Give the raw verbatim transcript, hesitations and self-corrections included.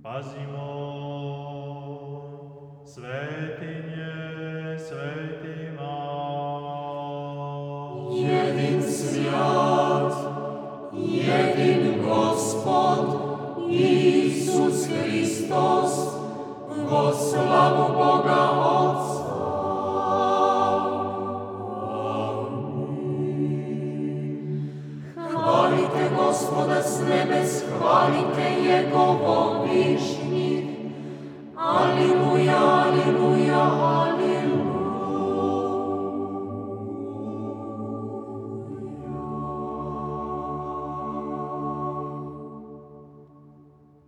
Pazimo, svetinje svetima. Jedin svjat, jedin Gospod, Isus Hristos, во славу Бога Отца,